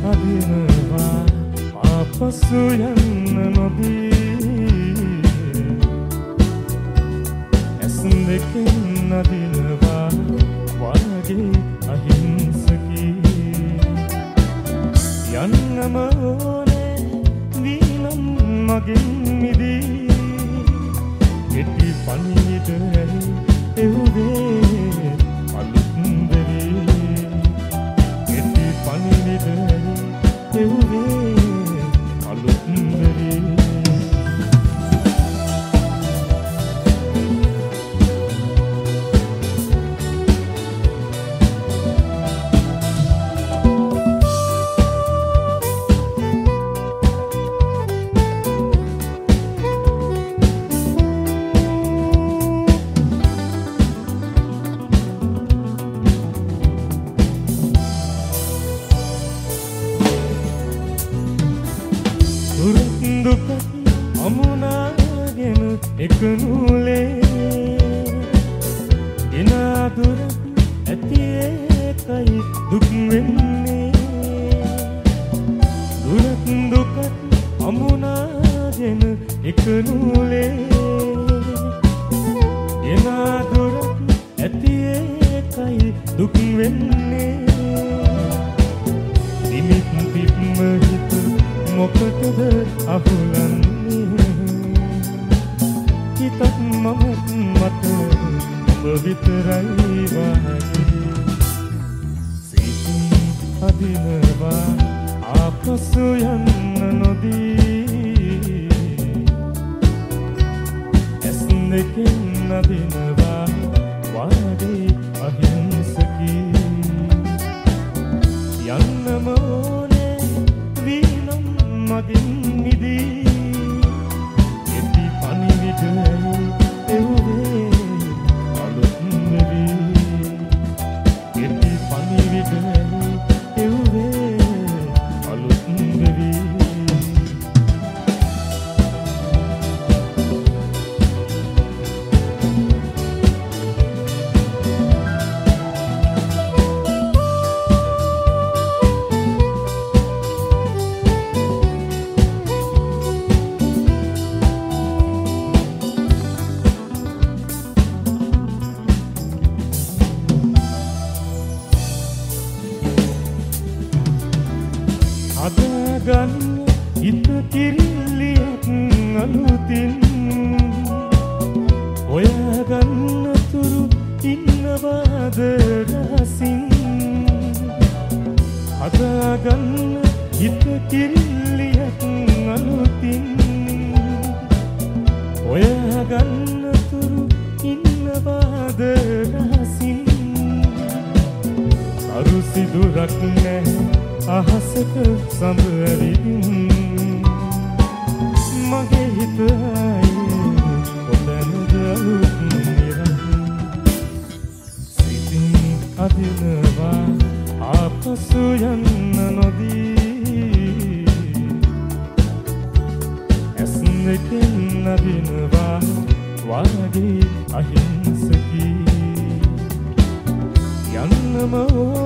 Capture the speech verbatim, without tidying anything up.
අදිනවා ආපසු යන්න නොදී ඇස් දෙකෙන් අදිනවා වාගේ අහිංසකී යන්නම ඕනේ වීනම් මගෙන් මිදී කෙටි පණිවිඩ ඇහි එව්වේ අලුත් දෙවි කෙටි පණිවිඩ ඇහි එව්වේ අලුත් දෙවි අමුණාගෙන එක නූලේ එනා දුරක් ඇති ඒකයි දුක් වෙන්නේ දුරක් දුකත් අමුණාගෙන එක නූලේ එනා දුරක් ඇති ඒකයි දුක් වෙන්නේ නිමිත් පිප්ම හිත මොකටද අහුලන්නේ හිතත් මමත් මට ඔබ විතරයි වාගේ සිතින් අදිනවා ආපසු යන්න නොදී ඇස් දෙකෙන් අදිනවා වාගේ අහිංසකී යන්නම ඕනේ වීනම් මගින් මිදී කෙටි පණිවිඩ එව්වේ අලුත් දෙවි කෙටි පණිවිඩ එව්වේ අලුත් දෙවි අදගන්න හිත කිරිල්ලියක් අලුතින් හොයාගන්න තුරු ඉන්නවාද රහසින් අදගන්න හිත කිරිල්ලියක් අලුතින් හොයාගන්න තුරු ඉන්නවාද රහසින් අරු සිදුරක් නැහැ අහසක සඳ ඇවිදින් මගේ හිත ආයේ කොතැනද අලුත් නිරන් සිතින් අදිනවා ආපසු යන්න නොදී ඇස් දෙකෙන් අදිනවා වාගේ අහිංසකී යන්නම